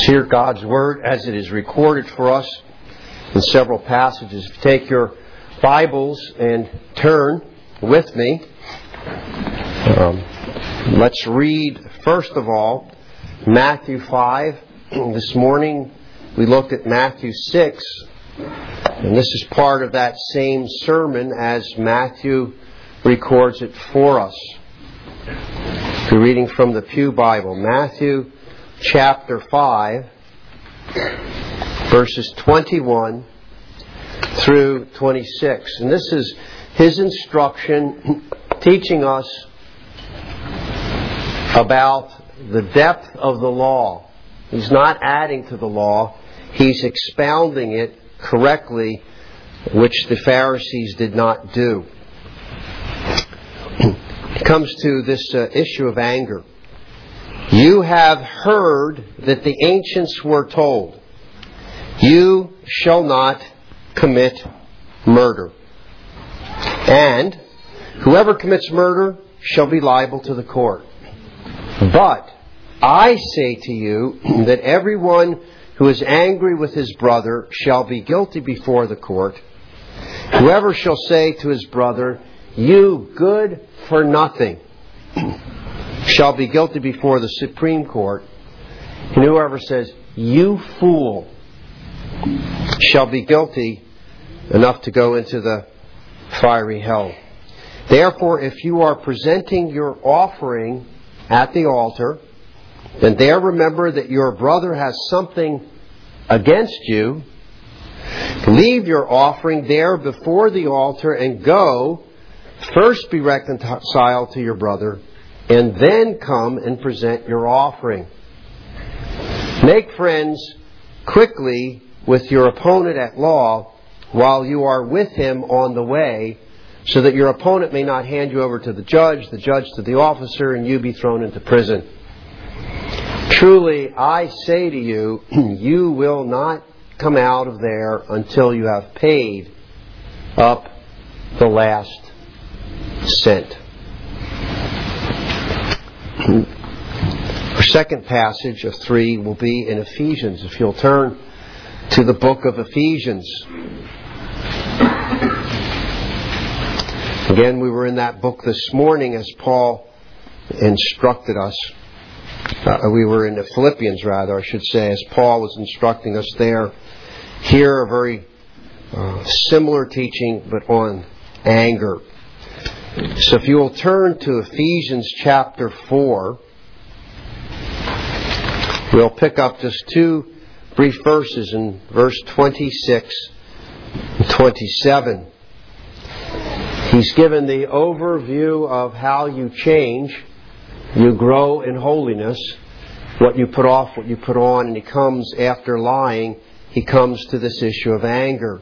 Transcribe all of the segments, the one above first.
Let's hear God's Word as it is recorded for us in several passages. If you take your Bibles and turn with me, let's read, first of all, Matthew 5. This morning we looked at Matthew 6, and this is part of that same sermon as Matthew records it for us. We're reading from the Pew Bible, Matthew chapter 5, verses 21 through 26. And this is his instruction teaching us about the depth of the law. He's not adding to the law. He's expounding it correctly, which the Pharisees did not do. It comes to this issue of anger. You have heard that the ancients were told, you shall not commit murder. And whoever commits murder shall be liable to the court. But I say to you that everyone who is angry with his brother shall be guilty before the court. Whoever shall say to his brother, you good for nothing, shall be guilty before the Supreme Court. And whoever says, you fool, shall be guilty enough to go into the fiery hell. Therefore, if you are presenting your offering at the altar, then there remember that your brother has something against you. Leave your offering there before the altar and go. First be reconciled to your brother, and then come and present your offering. Make friends quickly with your opponent at law while you are with him on the way, so that your opponent may not hand you over to the judge to the officer, and you be thrown into prison. Truly, I say to you, you will not come out of there until you have paid up the last cent. Our second passage of 3 will be in Ephesians. If you'll turn to the book of Ephesians. Again, we were in that book this morning as Paul instructed us. We were in the Philippians, rather, I should say, as Paul was instructing us there. Here, a very similar teaching, but on anger. So if you will turn to Ephesians chapter 4, we'll pick up just 2 brief verses in verse 26 and 27. He's given the overview of how you change, you grow in holiness, what you put off, what you put on, and he comes after lying, he comes to this issue of anger.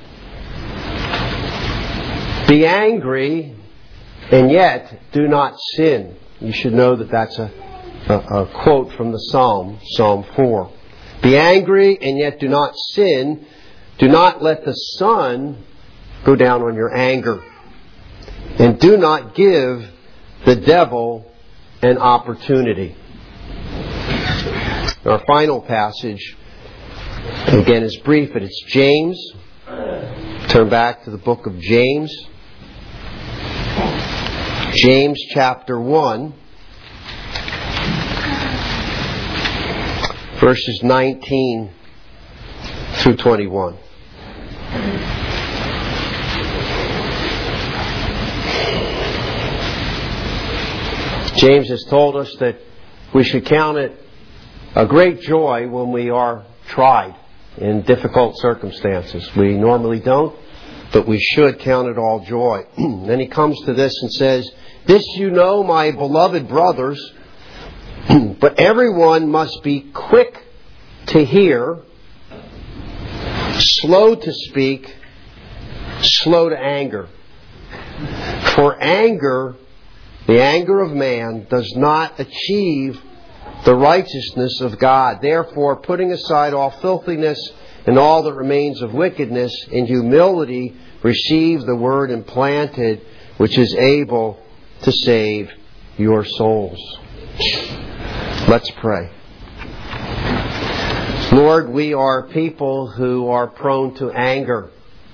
Be angry, and yet do not sin. You should know that that's a quote from the Psalm 4. Be angry, and yet do not sin. Do not let the sun go down on your anger. And do not give the devil an opportunity. Our final passage, again, is brief, but it's James. Turn back to the book of James. James chapter 1, verses 19 through 21. James has told us that we should count it a great joy when we are tried in difficult circumstances. We normally don't, but we should count it all joy. Then he comes to this and says, this you know, my beloved brothers, but everyone must be quick to hear, slow to speak, slow to anger. For anger, the anger of man, does not achieve the righteousness of God. Therefore, putting aside all filthiness and all that remains of wickedness, in humility receive the word implanted, which is able to save your souls. Let's pray. Lord, we are people who are prone to anger.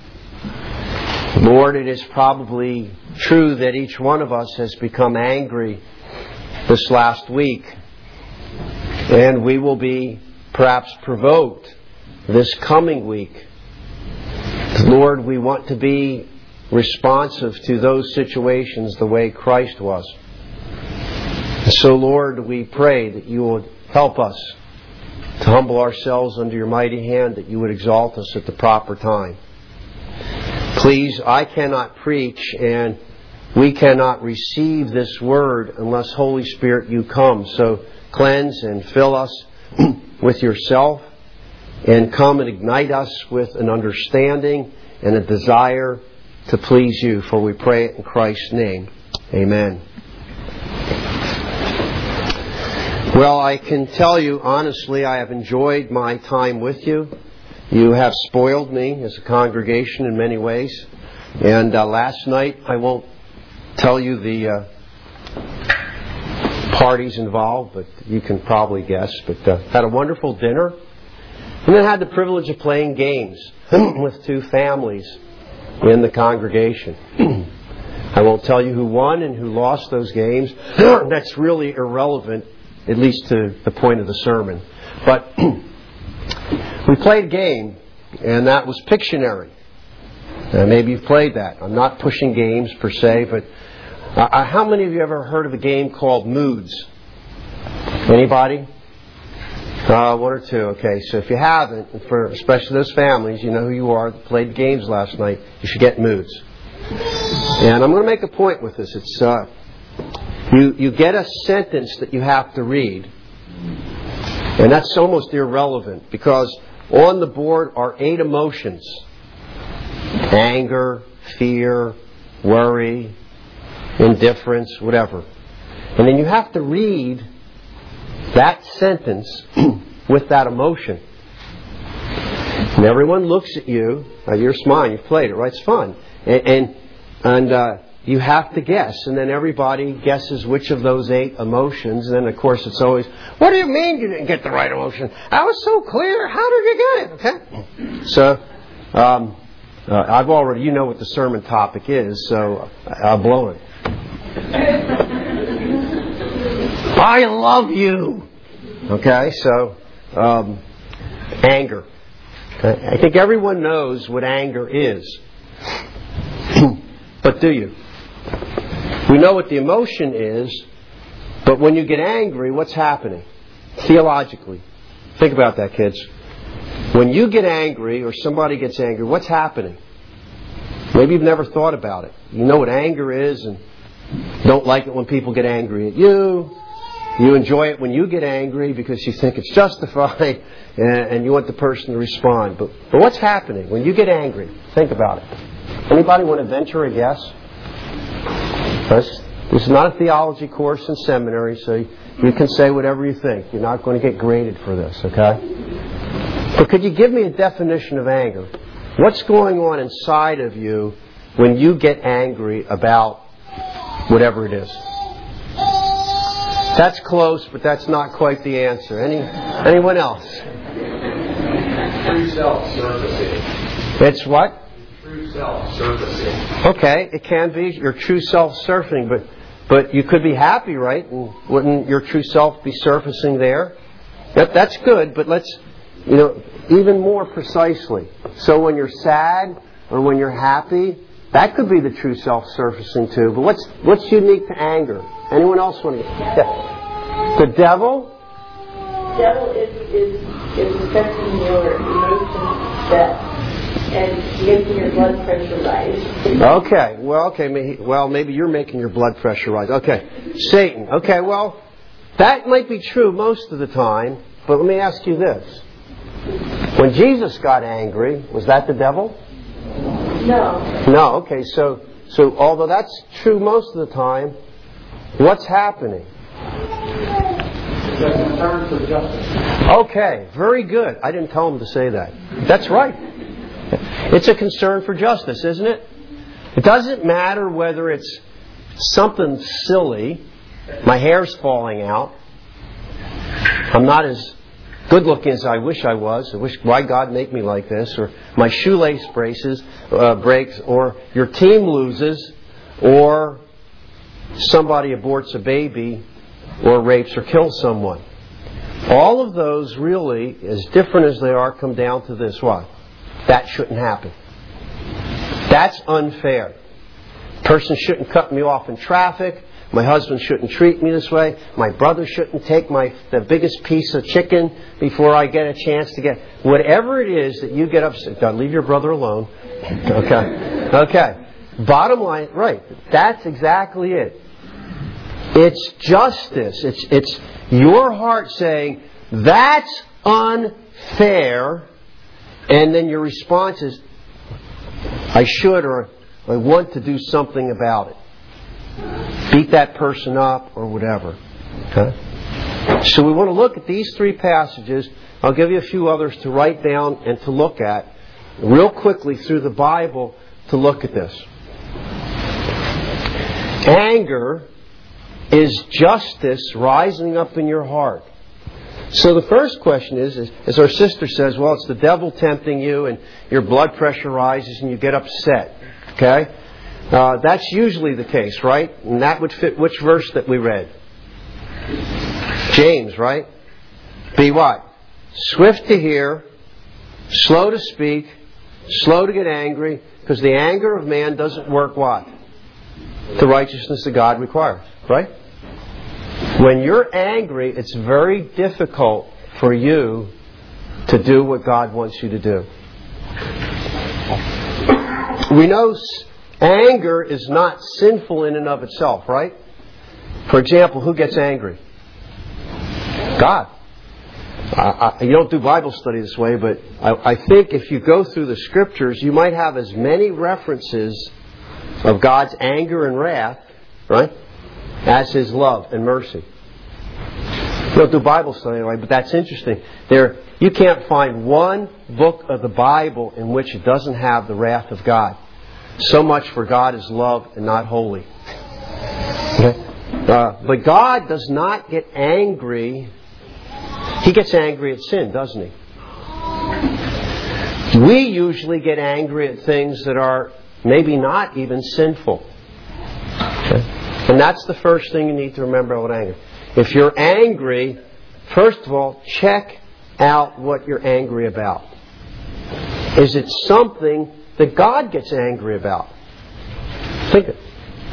Lord, it is probably true that each one of us has become angry this last week. And we will be perhaps provoked this coming week. Lord, we want to be responsive to those situations the way Christ was. So, Lord, we pray that you would help us to humble ourselves under your mighty hand, that you would exalt us at the proper time. Please, I cannot preach and we cannot receive this word unless, Holy Spirit, you come. So cleanse and fill us with yourself and come and ignite us with an understanding and a desire to please you. For we pray it in Christ's name. Amen. Well, I can tell you honestly, I have enjoyed my time with you. You have spoiled me as a congregation in many ways. And last night, I won't tell you the parties involved, but you can probably guess. But had a wonderful dinner. And then had the privilege of playing games with two families in the congregation. I won't tell you who won and who lost those games. That's really irrelevant, at least to the point of the sermon. But we played a game, and that was Pictionary. Maybe you've played that. I'm not pushing games per se, but how many of you ever heard of a game called Moods? Anybody? One or two. Okay, so if you haven't, for especially those families, you know who you are that played games last night, you should get Moods. And I'm going to make a point with this. It's you get a sentence that you have to read, and that's almost irrelevant because on the board are 8 emotions: anger, fear, worry, indifference, whatever. And then you have to read that sentence with that emotion. And everyone looks at you. You're smiling. You've played it, right? It's fun. And you have to guess. And then everybody guesses which of those 8 emotions. And then, of course, it's always, what do you mean you didn't get the right emotion? That was so clear. How did you get it? Okay? So, I've already, you know what the sermon topic is, so I'll blow it. I love you. Okay, so anger. I think everyone knows what anger is. But do you? We know what the emotion is, but when you get angry, what's happening? Theologically. Think about that, kids. When you get angry or somebody gets angry, what's happening? Maybe you've never thought about it. You know what anger is and don't like it when people get angry at you. You enjoy it when you get angry because you think it's justified and you want the person to respond. But what's happening when you get angry? Think about it. Anybody want to venture a guess? This is not a theology course in seminary, so you can say whatever you think. You're not going to get graded for this, okay? But could you give me a definition of anger? What's going on inside of you when you get angry about whatever it is? That's close, but that's not quite the answer. Anyone else? True self-surfacing. It's what? True self-surfacing. Okay, it can be your true self-surfacing, but you could be happy, right? And wouldn't your true self be surfacing there? That's good, but let's, even more precisely. So when you're sad or when you're happy, that could be the true self-surfacing too. But what's unique to anger? Anyone else want to? Yeah. The devil? The devil is affecting your emotions and making your blood pressure rise. Maybe you're making your blood pressure rise. Okay. Satan. Okay, well, that might be true most of the time, but let me ask you this. When Jesus got angry, was that the devil? No. No, okay, so although that's true most of the time, what's happening? It's a concern for justice. Okay, very good. I didn't tell him to say that. That's right. It's a concern for justice, isn't it? It doesn't matter whether it's something silly, my hair's falling out, I'm not as good looking as I wish I was. I wish, why God make me like this? Or my shoelace breaks, or your team loses, or somebody aborts a baby, or rapes or kills someone. All of those really, as different as they are, come down to this. What? That shouldn't happen. That's unfair. Person shouldn't cut me off in traffic. My husband shouldn't treat me this way. My brother shouldn't take the biggest piece of chicken before I get a chance to get... Whatever it is that you get upset... Don't leave your brother alone. Okay. Bottom line, right. That's exactly it. It's justice. It's your heart saying, that's unfair. And then your response is, I should, or I want to do something about it. Beat that person up or whatever. Okay? So we want to look at these three passages. I'll give you a few others to write down and to look at real quickly through the Bible to look at this. Anger is justice rising up in your heart. So the first question is, as our sister says, well, it's the devil tempting you and your blood pressure rises and you get upset. Okay? That's usually the case, right? And that would fit which verse that we read? James, right? Be what? Swift to hear, slow to speak, slow to get angry, because the anger of man doesn't work what? The righteousness that God requires, right? When you're angry, it's very difficult for you to do what God wants you to do. We know anger is not sinful in and of itself, right? For example, who gets angry? God. You don't do Bible study this way, but I think if you go through the Scriptures, you might have as many references of God's anger and wrath, right, as His love and mercy. You don't do Bible study anyway, but that's interesting. You can't find one book of the Bible in which it doesn't have the wrath of God. So much for God is love and not holy. Okay? But God does not get angry. He gets angry at sin, doesn't He? We usually get angry at things that are maybe not even sinful. Okay? And that's the first thing you need to remember about anger. If you're angry, first of all, check out what you're angry about. Is it something that God gets angry about? Think it.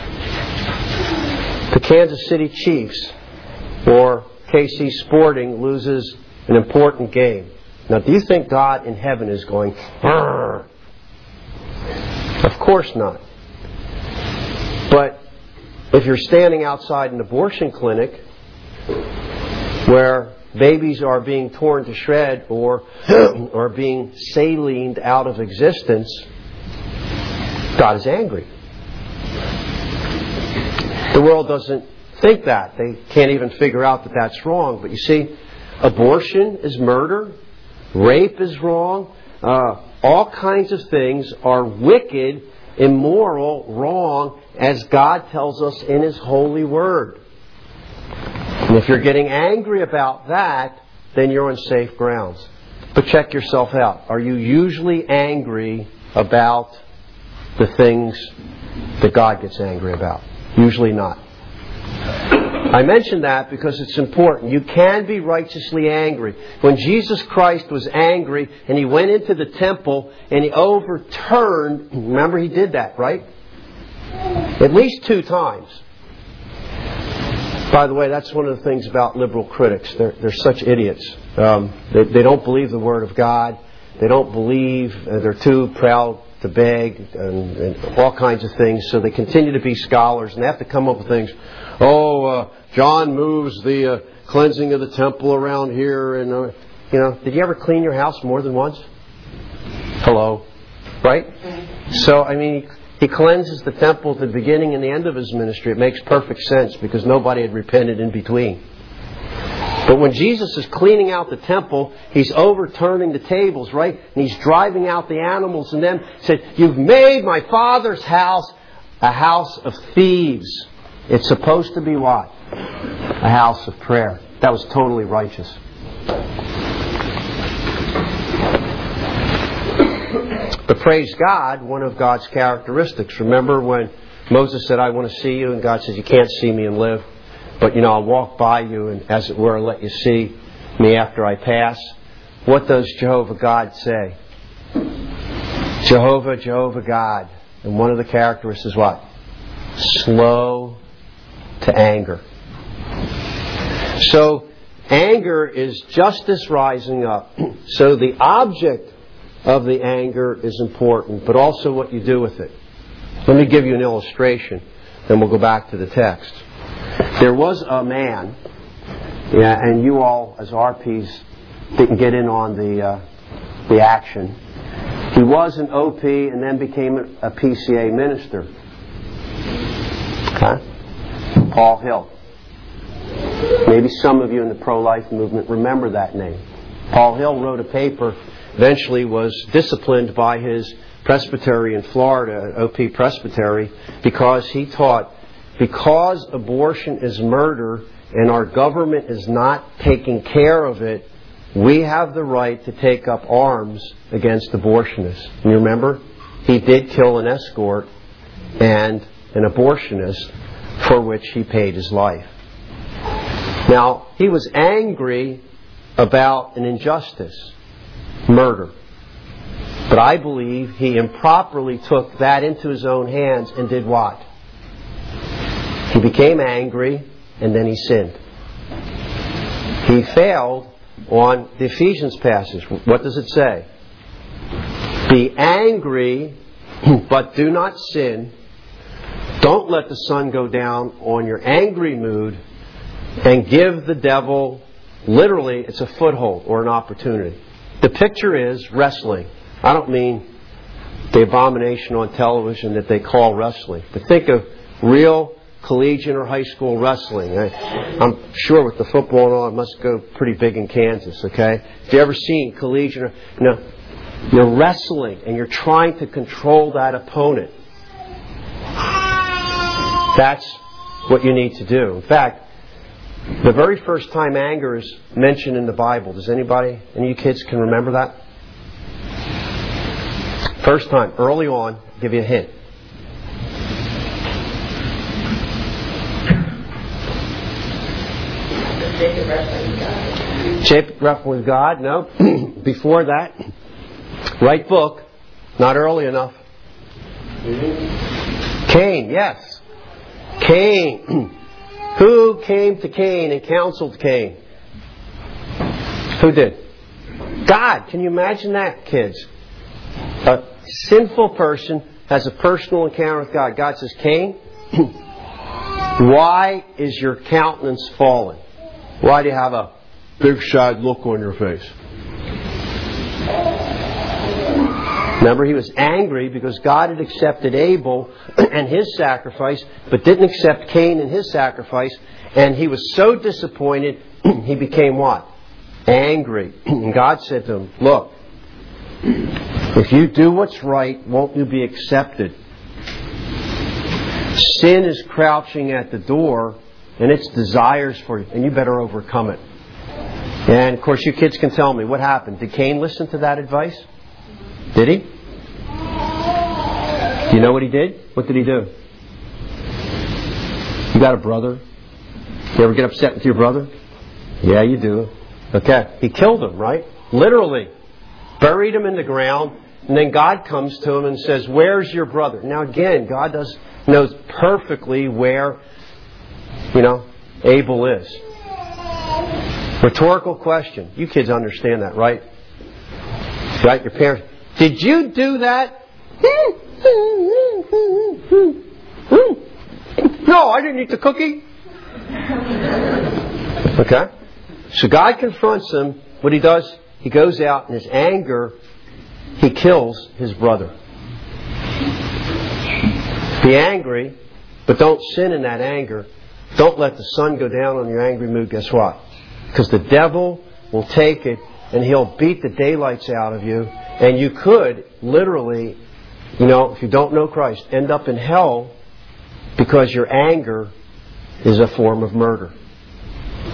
The Kansas City Chiefs or KC Sporting loses an important game. Now, do you think God in heaven is going, "Arr"? Of course not. But if you're standing outside an abortion clinic where babies are being torn to shred or are being salined out of existence, God is angry. The world doesn't think that. They can't even figure out that that's wrong. But you see, abortion is murder. Rape is wrong. All kinds of things are wicked, immoral, wrong, as God tells us in His holy Word. And if you're getting angry about that, then you're on safe grounds. But check yourself out. Are you usually angry about the things that God gets angry about? Usually not. I mention that because it's important. You can be righteously angry. When Jesus Christ was angry and He went into the temple and He overturned, remember He did that, right? At least 2 times. By the way, that's one of the things about liberal critics. They're such idiots. They don't believe the Word of God. They don't believe, they're too proud to beg and all kinds of things. So they continue to be scholars and they have to come up with things. John moves the cleansing of the temple around here. And, did you ever clean your house more than once? Hello? Right? So, He cleanses the temple at the beginning and the end of His ministry. It makes perfect sense because nobody had repented in between. But when Jesus is cleaning out the temple, He's overturning the tables, right? And He's driving out the animals and then said, "You've made my Father's house a house of thieves." It's supposed to be what? A house of prayer. That was totally righteous. But praise God, one of God's characteristics. Remember when Moses said, I want to see you, and God says, you can't see me and live. But, I'll walk by you and, as it were, let you see me after I pass. What does Jehovah God say? Jehovah God. And one of the characteristics is what? Slow to anger. So, anger is justice rising up. So the object of the anger is important, but also what you do with it. Let me give you an illustration, then we'll go back to the text. There was a man, and you all as RPs didn't get in on the action. He was an OP and then became a PCA minister. Okay? Paul Hill. Maybe some of you in the pro-life movement remember that name. Paul Hill wrote a paper, eventually was disciplined by his presbytery in Florida, OP Presbytery, because he taught, because abortion is murder and our government is not taking care of it, we have the right to take up arms against abortionists. And you remember? He did kill an escort and an abortionist for which he paid his life. Now, he was angry about an injustice, murder. But I believe he improperly took that into his own hands and did what? He became angry and then he sinned. He failed on the Ephesians passage. What does it say? Be angry, but do not sin. Don't let the sun go down on your angry mood, and give the devil, literally, it's a foothold or an opportunity. The picture is wrestling. I don't mean the abomination on television that they call wrestling, but think of real collegiate or high school wrestling. I'm sure with the football and all, it must go pretty big in Kansas, okay? If you've ever seen collegiate, you're wrestling and you're trying to control that opponent. That's what you need to do. In fact, the very first time anger is mentioned in the Bible, does any of you kids can remember that? First time, early on, I'll give you a hint. Jacob wrestling with God? No. Before that, right book, not early enough. Cain, yes. Cain. Who came to Cain and counseled Cain? Who did? God. Can you imagine that, kids? A sinful person has a personal encounter with God. God says, Cain, why is your countenance fallen? Why do you have a big sad look on your face? Remember, he was angry because God had accepted Abel and his sacrifice, but didn't accept Cain and his sacrifice. And he was so disappointed, he became what? Angry. And God said to him, look, if you do what's right, won't you be accepted? Sin is crouching at the door, and its desires for you, and you better overcome it. And, of course, you kids can tell me what happened. Did Cain listen to that advice? Did he? Do you know what he did? What did he do? You got a brother? You ever get upset with your brother? Yeah, you do. Okay. He killed him, right? Literally. Buried him in the ground. And then God comes to him and says, where's your brother? Now again, God knows perfectly where, Abel is. Rhetorical question. You kids understand that, right? Right? Your parents. Did you do that? No, I didn't eat the cookie. Okay? So God confronts him. What he does, he goes out in his anger, he kills his brother. Be angry, but don't sin in that anger. Don't let the sun go down on your angry mood. Guess what? Because the devil will take it and he'll beat the daylights out of you. And you could literally, if you don't know Christ, end up in hell because your anger is a form of murder.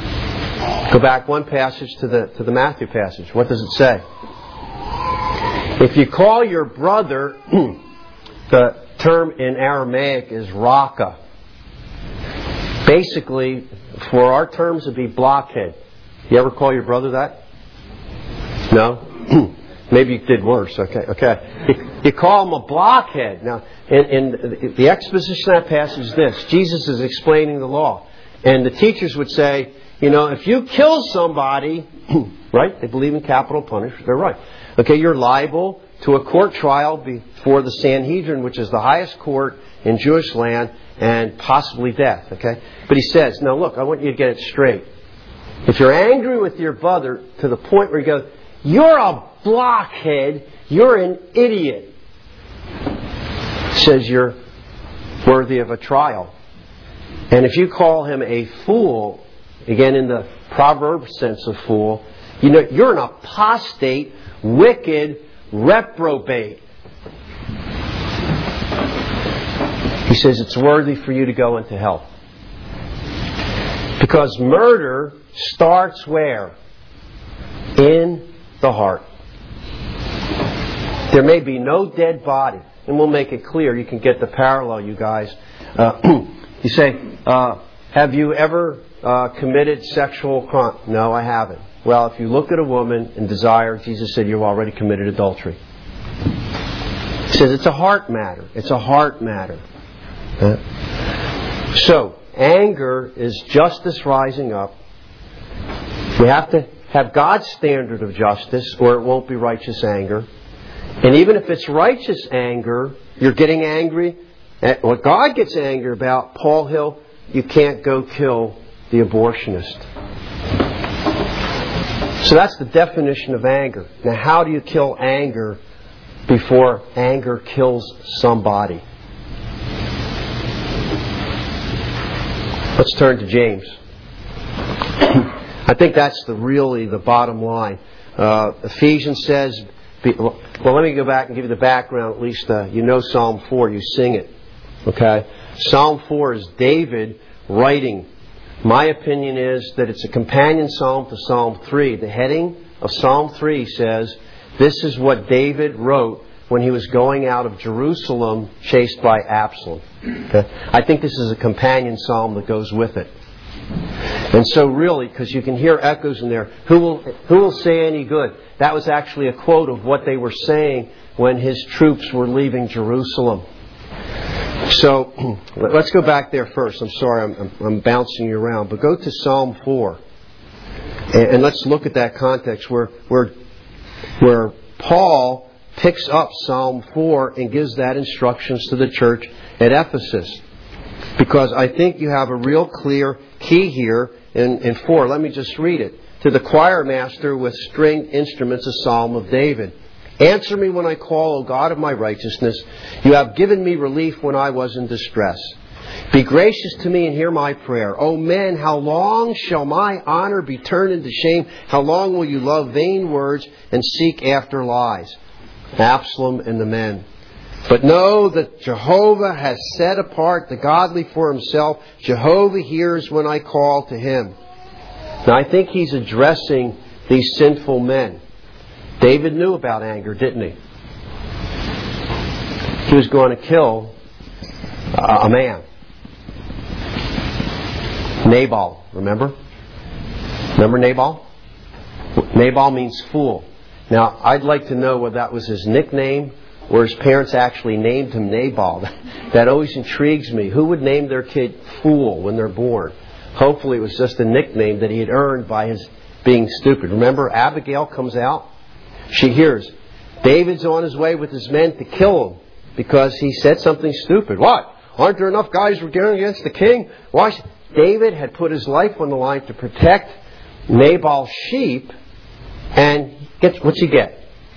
Go back one passage to the Matthew passage. What does it say? If you call your brother, the term in Aramaic is raka. Basically, for our terms, it would be blockhead. You ever call your brother that? No? Maybe you did worse. Okay. You call him a blockhead. Now, in the exposition of that passage is this. Jesus is explaining the law. And the teachers would say, if you kill somebody, right? They believe in capital punishment. They're right. Okay, you're liable to a court trial before the Sanhedrin, which is the highest court in Jewish land, and possibly death. Okay? But he says, now look, I want you to get it straight. If you're angry with your brother to the point where you go, you're a blockhead, you're an idiot, says you're worthy of a trial. And if you call him a fool, again in the proverb sense of fool, you're an apostate, wicked, reprobate. He says it's worthy for you to go into hell. Because murder starts where? In the heart. There may be no dead body. And we'll make it clear. You can get the parallel, you guys. You say, have you ever committed sexual crime? No, I haven't. Well, if you look at a woman and desire, Jesus said you've already committed adultery. He says it's a heart matter. It's a heart matter. So, anger is justice rising up. We have to have God's standard of justice, or it won't be righteous anger. And even if it's righteous anger, you're getting angry at what God gets angry about. Paul Hill, you can't go kill the abortionist. So that's the definition of anger. Now, how do you kill anger before anger kills somebody? Let's turn to James. I think that's really the bottom line. Ephesians says, well, let me go back and give you the background. At least you know Psalm 4. You sing it. Okay? Psalm 4 is David writing. My opinion is that it's a companion psalm to Psalm 3. The heading of Psalm 3 says, this is what David wrote when he was going out of Jerusalem chased by Absalom. Okay? I think this is a companion psalm that goes with it. And so really, because you can hear echoes in there, who will say any good? That was actually a quote of what they were saying when his troops were leaving Jerusalem. So let's go back there first. I'm sorry, I'm bouncing you around, but go to Psalm 4, and let's look at that context where Paul picks up Psalm 4 and gives that instructions to the church at Ephesus. Because I think you have a real clear key here in 4. Let me just read it. To the choir master with stringed instruments, a psalm of David. Answer me when I call, O God of my righteousness. You have given me relief when I was in distress. Be gracious to me and hear my prayer. O men, how long shall my honor be turned into shame? How long will you love vain words and seek after lies? Absalom and the men. But know that Jehovah has set apart the godly for himself. Jehovah hears when I call to him. Now I think he's addressing these sinful men. David knew about anger, didn't he? He was going to kill a man. Nabal, remember? Remember Nabal? Nabal means fool. Now, I'd like to know whether that was his nickname or his parents actually named him Nabal. That always intrigues me. Who would name their kid Fool when they're born? Hopefully it was just a nickname that he had earned by his being stupid. Remember, Abigail comes out. She hears David's on his way with his men to kill him because he said something stupid. What? Aren't there enough guys going against the king? Why? David had put his life on the line to protect Nabal's sheep, and what's he get?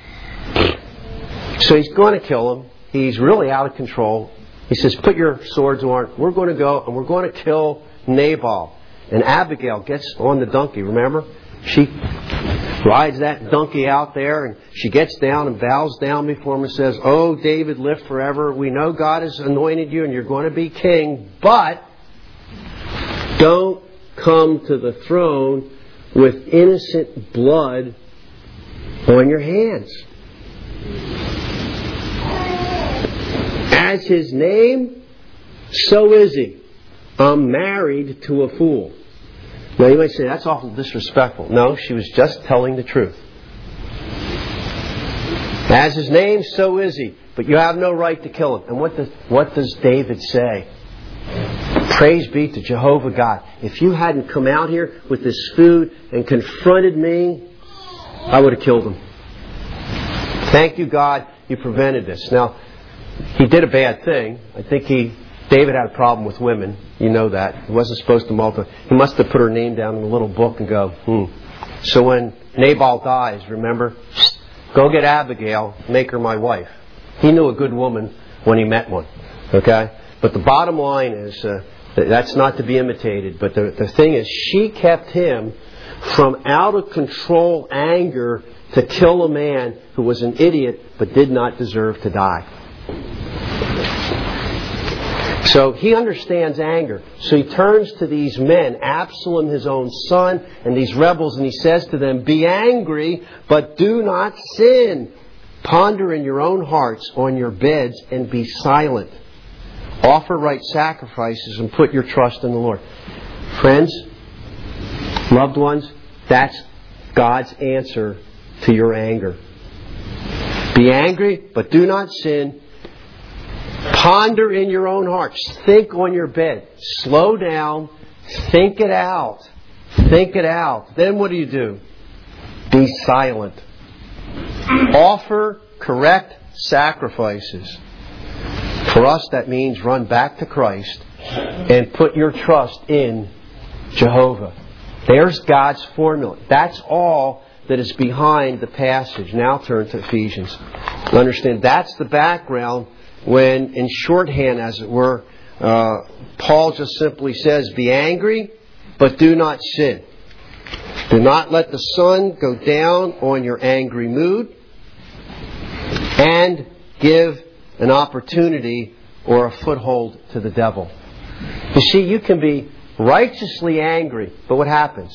So he's going to kill him. He's really out of control. He says, put your swords on. We're going to go and we're going to kill Nabal. And Abigail gets on the donkey, remember? She rides that donkey out there and she gets down and bows down before him and says, Oh, David, live forever. We know God has anointed you and you're going to be king, but don't come to the throne with innocent blood on your hands. As his name, so is he. I'm married to a fool. Now you might say, that's awful disrespectful. No, she was just telling the truth. As his name, so is he. But you have no right to kill him. And what does David say? Praise be to Jehovah God. If you hadn't come out here with this food and confronted me, I would have killed him. Thank you, God, you prevented this. Now, he did a bad thing. I think David had a problem with women. You know that. He wasn't supposed to multiply. He must have put her name down in a little book and go, So when Nabal dies, remember, go get Abigail, make her my wife. He knew a good woman when he met one. Okay? But the bottom line is, that's not to be imitated. But the thing is, she kept him from out of control anger to kill a man who was an idiot but did not deserve to die. So he understands anger. So he turns to these men, Absalom, his own son, and these rebels, and he says to them, be angry, but do not sin. Ponder in your own hearts on your beds and be silent. Offer right sacrifices and put your trust in the Lord. Friends, loved ones, that's God's answer to your anger. Be angry, but do not sin. Ponder in your own hearts. Think on your bed. Slow down. Think it out. Think it out. Then what do? Be silent. Offer correct sacrifices. For us, that means run back to Christ and put your trust in Jehovah. There's God's formula. That's all that is behind the passage. Now turn to Ephesians. Understand, that's the background when, in shorthand as it were, Paul just simply says, be angry, but do not sin. Do not let the sun go down on your angry mood, and give an opportunity or a foothold to the devil. You see, you can be righteously angry, but what happens?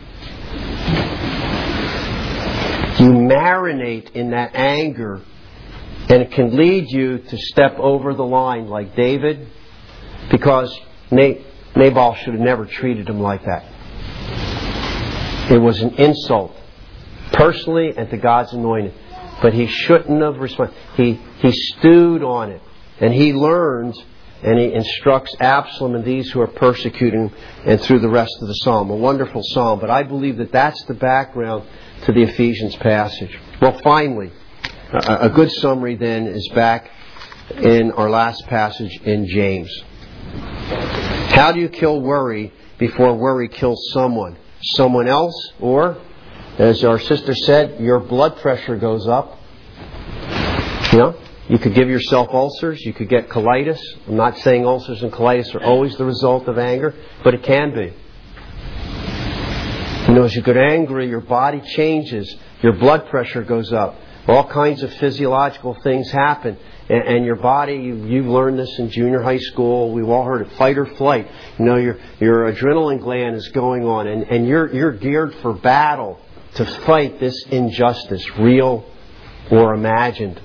You marinate in that anger, and it can lead you to step over the line like David, because Nabal should have never treated him like that. It was an insult, personally and to God's anointed. But he shouldn't have responded. He stewed on it. And he learns and he instructs Absalom and these who are persecuting and through the rest of the psalm. A wonderful psalm. But I believe that that's the background to the Ephesians passage. Well, finally, a good summary then is back in our last passage in James. How do you kill worry before worry kills someone? Someone else, or, as our sister said, your blood pressure goes up. You know, you could give yourself ulcers. You could get colitis. I'm not saying ulcers and colitis are always the result of anger, but it can be. You know, as you get angry, your body changes. Your blood pressure goes up. All kinds of physiological things happen. And your body, you've learned this in junior high school. We've all heard it. Fight or flight. You know, your adrenaline gland is going on, and you're geared for battle to fight this injustice, real or imagined.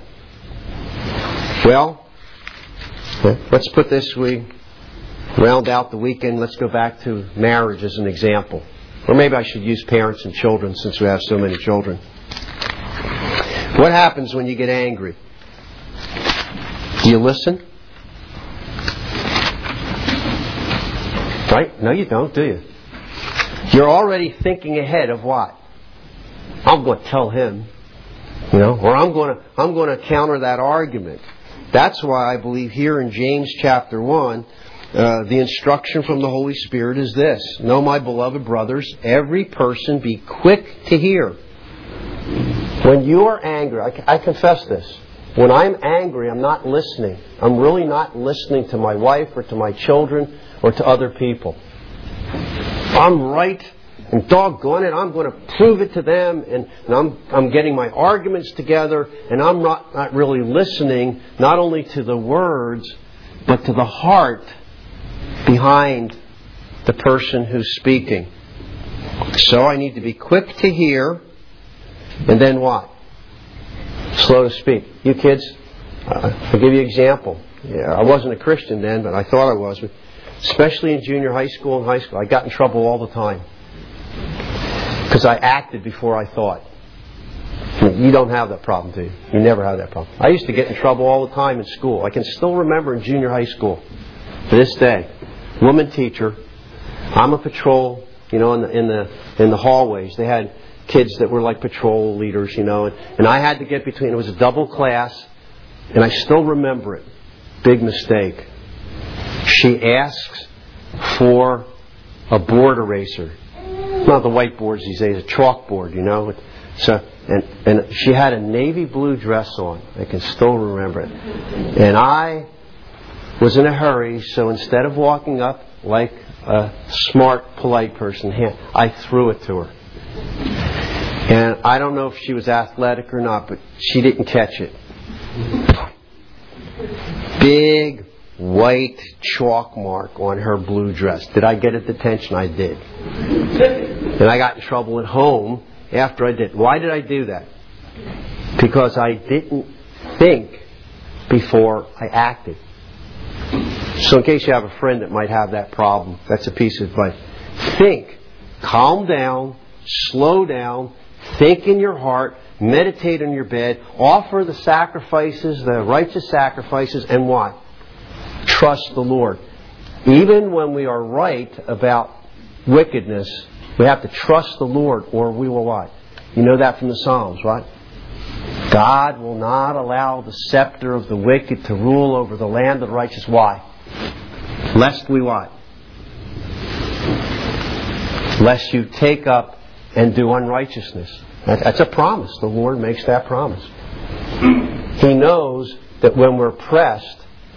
Well, let's put this. We round out the weekend. Let's go back to marriage as an example, or maybe I should use parents and children since we have so many children. What happens when you get angry? Do you listen? Right? No, you don't, do you? You're already thinking ahead of what? I'm going to tell him, you know, or I'm going to counter that argument. That's why I believe here in James chapter 1, the instruction from the Holy Spirit is this: know, my beloved brothers, every person be quick to hear. When you are angry, I confess this. When I'm angry, I'm not listening. I'm really not listening to my wife or to my children or to other people. I'm right, and doggone it, I'm going to prove it to them, and I'm getting my arguments together, and I'm not really listening, not only to the words, but to the heart behind the person who's speaking. So I need to be quick to hear, and then what? Slow to speak. You kids, I'll give you an example. Yeah, I wasn't a Christian then, but I thought I was. Especially in junior high school and high school, I got in trouble all the time. Because I acted before I thought. You don't have that problem, do you? You never have that problem. I used to get in trouble all the time in school. I can still remember in junior high school, to this day, woman teacher. I'm a patrol, in the hallways. They had kids that were like patrol leaders, and I had to get between. It was a double class, and I still remember it. Big mistake. She asks for a board eraser. Not the whiteboards these days, a chalkboard, So, and she had a navy blue dress on. I can still remember it. And I was in a hurry, so instead of walking up like a smart, polite person, I threw it to her. And I don't know if she was athletic or not, but she didn't catch it. Big white chalk mark on her blue dress. Did I get a detention? I did. And I got in trouble at home after I did. Why did I do that? Because I didn't think before I acted. So in case you have a friend that might have that problem, that's a piece of advice. Think. Calm down. Slow down. Think in your heart. Meditate on your bed. Offer the sacrifices, the righteous sacrifices, and what? Trust the Lord. Even when we are right about wickedness, we have to trust the Lord, or we will what? You know that from the Psalms, right? God will not allow the scepter of the wicked to rule over the land of the righteous. Why? Lest we what? Lest you take up and do unrighteousness. That's a promise. The Lord makes that promise. He knows that when we're pressed,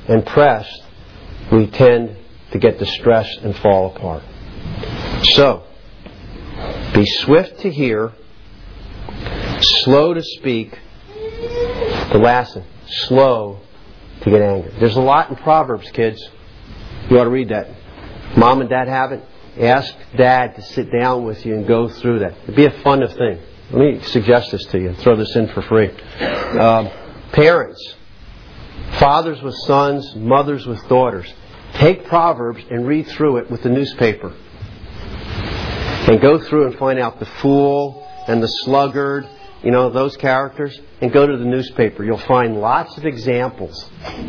we tend to get distressed and fall apart. So, be swift to hear, slow to speak. The last one, slow to get angry. There's a lot in Proverbs, kids. You ought to read that. Mom and Dad haven't? Ask Dad to sit down with you and go through that. It'd be a fun thing. Let me suggest this to you and throw this in for free. Parents, fathers with sons, mothers with daughters, take Proverbs and read through it with the newspaper. And go through and find out the fool and the sluggard, those characters, and go to the newspaper. You'll find lots of examples.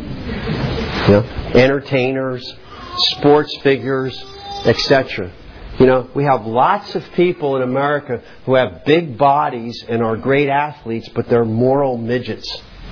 Entertainers, sports figures, etc. We have lots of people in America who have big bodies and are great athletes, but they're moral midgets.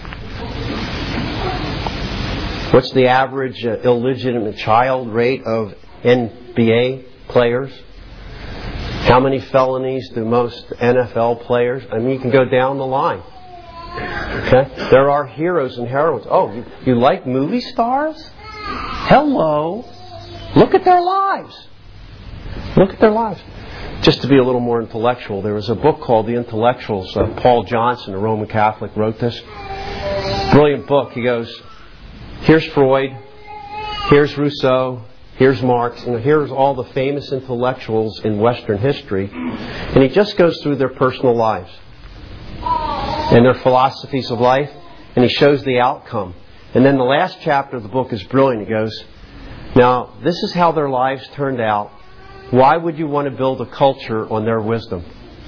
What's the average illegitimate child rate of NBA players? How many felonies do most NFL players? You can go down the line. Okay? There are heroes and heroines. Oh, you like movie stars? Hello. Look at their lives. Look at their lives. Just to be a little more intellectual, there was a book called The Intellectuals. Paul Johnson, a Roman Catholic, wrote this. Brilliant book. He goes, here's Freud, here's Rousseau, here's Marx, here's all the famous intellectuals in Western history. And he just goes through their personal lives and their philosophies of life, and he shows the outcome. And then the last chapter of the book is brilliant. He goes, now, this is how their lives turned out. Why would you want to build a culture on their wisdom?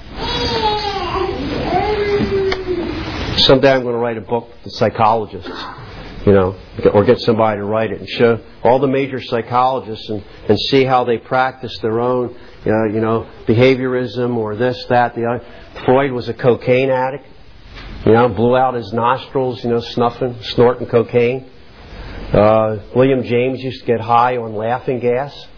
Someday I'm going to write a book with psychologists, or get somebody to write it and show all the major psychologists and see how they practice their own, behaviorism or this, that, the other. Freud was a cocaine addict, blew out his nostrils, snorting cocaine. William James used to get high on laughing gas.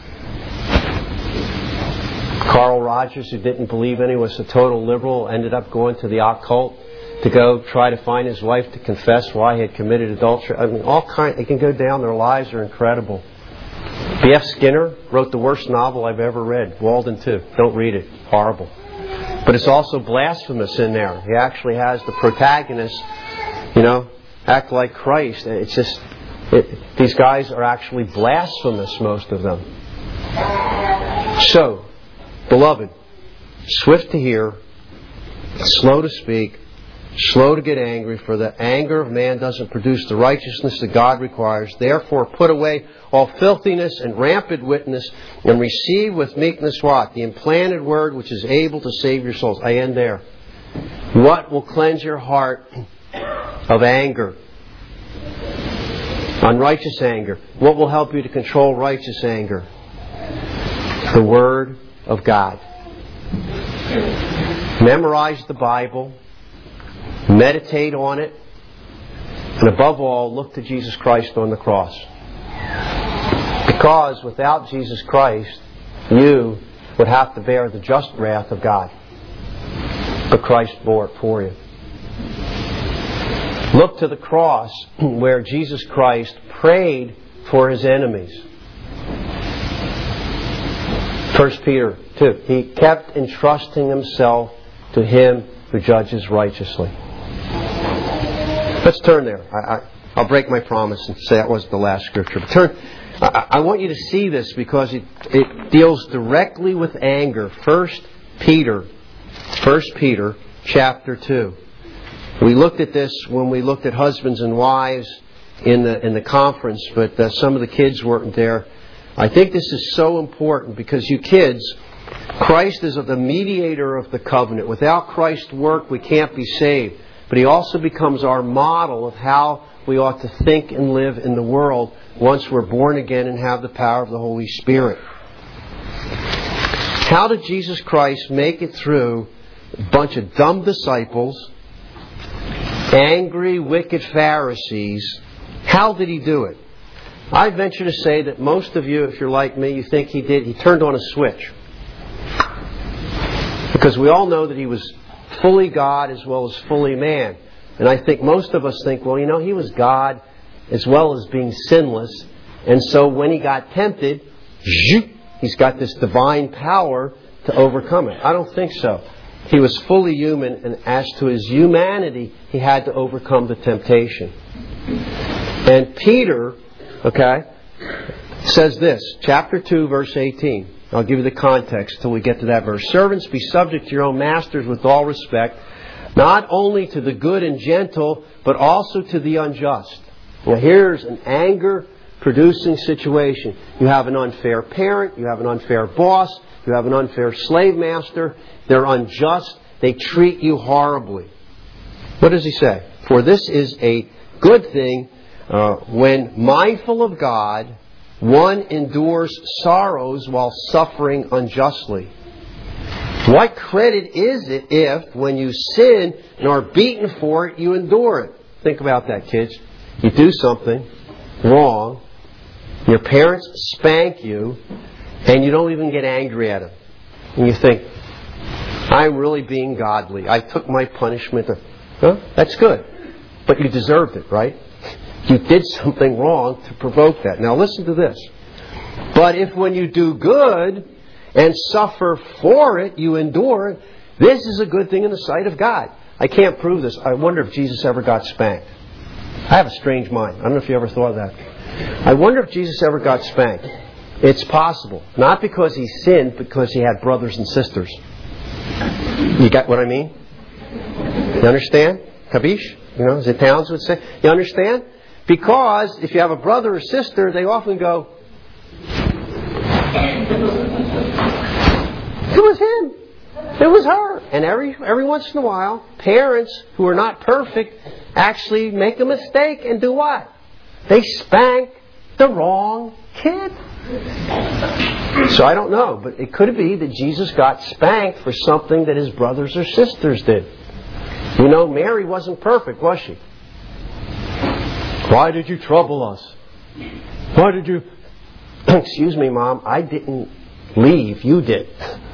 Carl Rogers, who didn't believe any, was a total liberal, ended up going to the occult to go try to find his wife to confess why he had committed adultery. They can go down. Their lives are incredible. B.F. Skinner wrote the worst novel I've ever read, Walden 2. Don't read it. Horrible. But it's also blasphemous in there. He actually has the protagonist, act like Christ. It's just, these guys are actually blasphemous, most of them. So, beloved, swift to hear, slow to speak, slow to get angry, for the anger of man doesn't produce the righteousness that God requires. Therefore, put away all filthiness and rampant witness, and receive with meekness what? The implanted word which is able to save your souls. I end there. What will cleanse your heart of anger? Unrighteous anger. What will help you to control righteous anger? The Word of God. Memorize the Bible. Meditate on it. And above all, look to Jesus Christ on the cross. Because without Jesus Christ, you would have to bear the just wrath of God. But Christ bore it for you. Look to the cross where Jesus Christ prayed for His enemies. 1 Peter 2. He kept entrusting Himself to Him who judges righteously. Let's turn there. I'll break my promise and say that wasn't the last scripture. But turn. I want you to see this because it deals directly with anger. 1 Peter chapter 2. We looked at this when we looked at husbands and wives in the conference, but some of the kids weren't there. I think this is so important because you kids, Christ is the mediator of the covenant. Without Christ's work, we can't be saved. But He also becomes our model of how we ought to think and live in the world once we're born again and have the power of the Holy Spirit. How did Jesus Christ make it through a bunch of dumb disciples, angry, wicked Pharisees? How did He do it? I venture to say that most of you, if you're like me, you think He turned on a switch. Because we all know that He was fully God as well as fully man. And I think most of us think, well, He was God as well as being sinless. And so when He got tempted, He's got this divine power to overcome it. I don't think so. He was fully human, and as to His humanity, He had to overcome the temptation. And Peter, says this, chapter 2, verse 18. I'll give you the context till we get to that verse. Servants, be subject to your own masters with all respect, not only to the good and gentle, but also to the unjust. Now here's an anger-producing situation. You have an unfair parent, you have an unfair boss, you have an unfair slave master. They're unjust. They treat you horribly. What does he say? For this is a good thing when mindful of God, one endures sorrows while suffering unjustly. What credit is it if, when you sin and are beaten for it, you endure it? Think about that, kids. You do something wrong, your parents spank you, and you don't even get angry at them. And you think, I'm really being godly. I took my punishment. That's good. But you deserved it, right? You did something wrong to provoke that. Now listen to this. But if when you do good and suffer for it, you endure it, this is a good thing in the sight of God. I can't prove this. I wonder if Jesus ever got spanked. I have a strange mind. I don't know if you ever thought of that. I wonder if Jesus ever got spanked. It's possible. Not because He sinned, because He had brothers and sisters. You got what I mean? You understand? Kabish? As the Italians would say. You understand? Because if you have a brother or sister, they often go, it was him. It was her. And every once in a while, parents who are not perfect actually make a mistake and do what? They spank the wrong kid. So I don't know, but it could be that Jesus got spanked for something that His brothers or sisters did. Mary wasn't perfect, was she? Why did you trouble us? Why did you... Excuse me, Mom, I didn't leave. You did.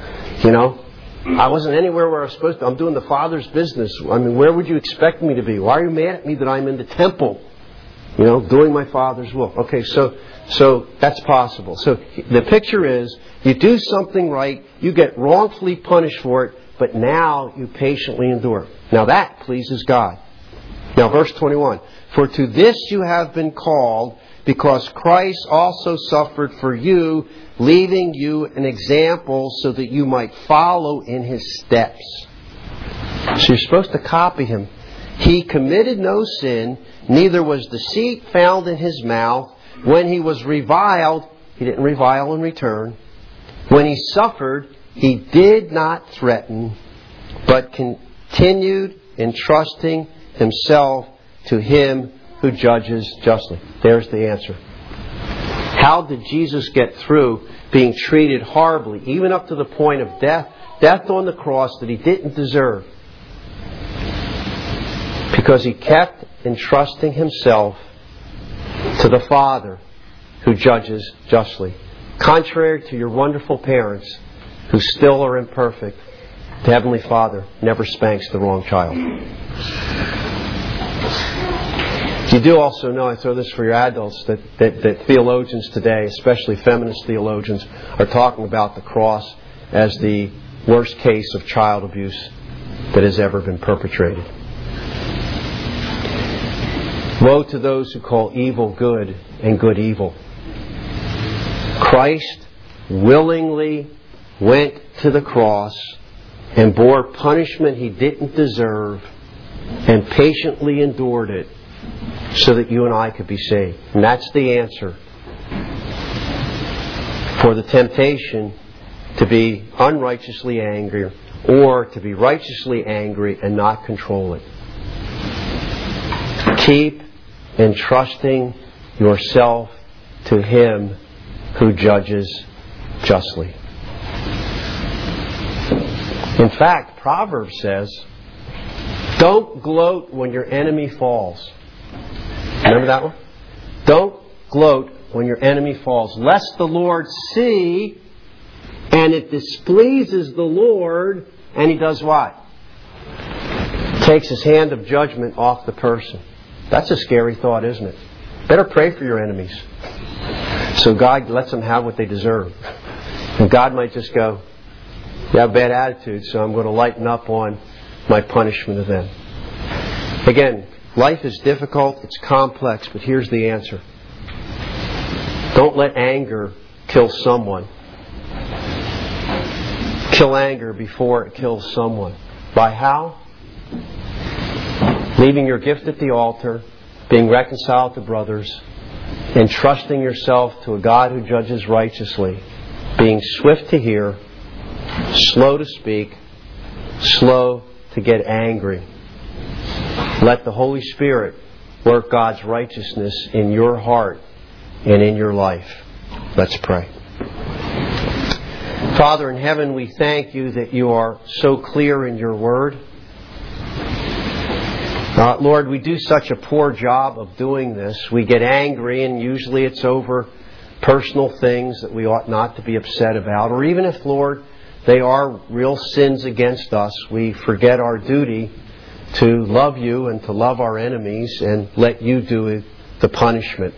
I wasn't anywhere where I was supposed to. I'm doing the Father's business. Where would you expect me to be? Why are you mad at me that I'm in the temple? Doing my Father's will. Okay, so that's possible. So the picture is, you do something right, you get wrongfully punished for it, but now you patiently endure. Now that pleases God. Now verse 21. For to this you have been called, because Christ also suffered for you, leaving you an example so that you might follow in His steps. So you're supposed to copy Him. He committed no sin, neither was deceit found in His mouth. When He was reviled, He didn't revile in return. When He suffered, He did not threaten, but continued entrusting Himself to Him who judges justly. There's the answer. How did Jesus get through being treated horribly, even up to the point of death? Death on the cross that He didn't deserve. Because He kept entrusting Himself to the Father who judges justly. Contrary to your wonderful parents who still are imperfect, the Heavenly Father never spanks the wrong child. You do also know, I throw this for your adults, that theologians today, especially feminist theologians, are talking about the cross as the worst case of child abuse that has ever been perpetrated. Woe to those who call evil good and good evil. Christ willingly went to the cross and bore punishment He didn't deserve and patiently endured it so that you and I could be saved. And that's the answer for the temptation to be unrighteously angry or to be righteously angry and not control it. Keep entrusting yourself to Him who judges justly. In fact, Proverbs says, don't gloat when your enemy falls. Remember that one? Don't gloat when your enemy falls, lest the Lord see and it displeases the Lord, and He does what? Takes His hand of judgment off the person. That's a scary thought, isn't it? Better pray for your enemies, so God lets them have what they deserve. And God might just go, you have a bad attitude, so I'm going to lighten up on my punishment of them. Again, life is difficult, it's complex, but here's the answer. Don't let anger kill someone. Kill anger before it kills someone. By how? Leaving your gift at the altar, being reconciled to brothers, entrusting yourself to a God who judges righteously, being swift to hear, slow to speak, slow to get angry. Let the Holy Spirit work God's righteousness in your heart and in your life. Let's pray. Father in heaven, we thank You that You are so clear in Your Word. Lord, we do such a poor job of doing this. We get angry, and usually it's over personal things that we ought not to be upset about. Or even if, Lord, they are real sins against us, we forget our duty to love You and to love our enemies and let You do the punishment.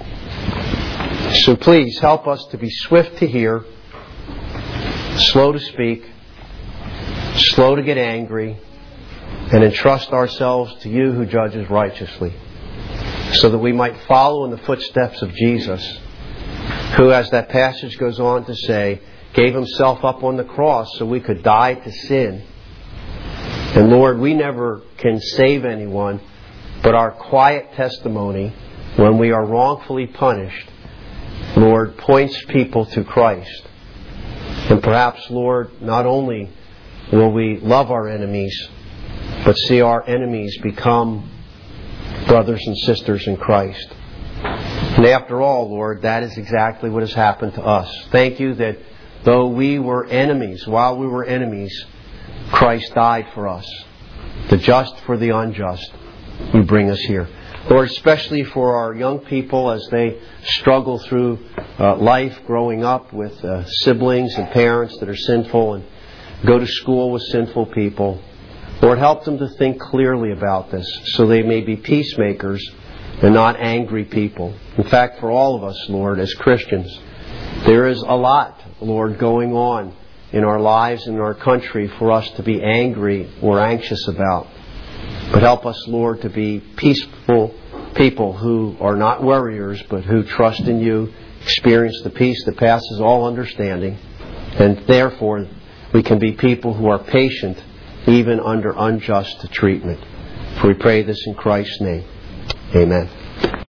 So please help us to be swift to hear, slow to speak, slow to get angry, and entrust ourselves to You who judges righteously, so that we might follow in the footsteps of Jesus, who, as that passage goes on to say, gave Himself up on the cross so we could die to sin. And Lord, we never can save anyone, but our quiet testimony, when we are wrongfully punished, Lord, points people to Christ. And perhaps, Lord, not only will we love our enemies, but see our enemies become brothers and sisters in Christ. And after all, Lord, that is exactly what has happened to us. Thank You that though we were enemies, while we were enemies, Christ died for us. The just for the unjust. You bring us here. Lord, especially for our young people as they struggle through life growing up with siblings and parents that are sinful and go to school with sinful people. Lord, help them to think clearly about this so they may be peacemakers and not angry people. In fact, for all of us, Lord, as Christians, there is a lot, Lord, going on in our lives and in our country for us to be angry or anxious about. But help us, Lord, to be peaceful people who are not worriers, but who trust in You, experience the peace that passes all understanding, and therefore we can be people who are patient even under unjust treatment. For we pray this in Christ's name. Amen.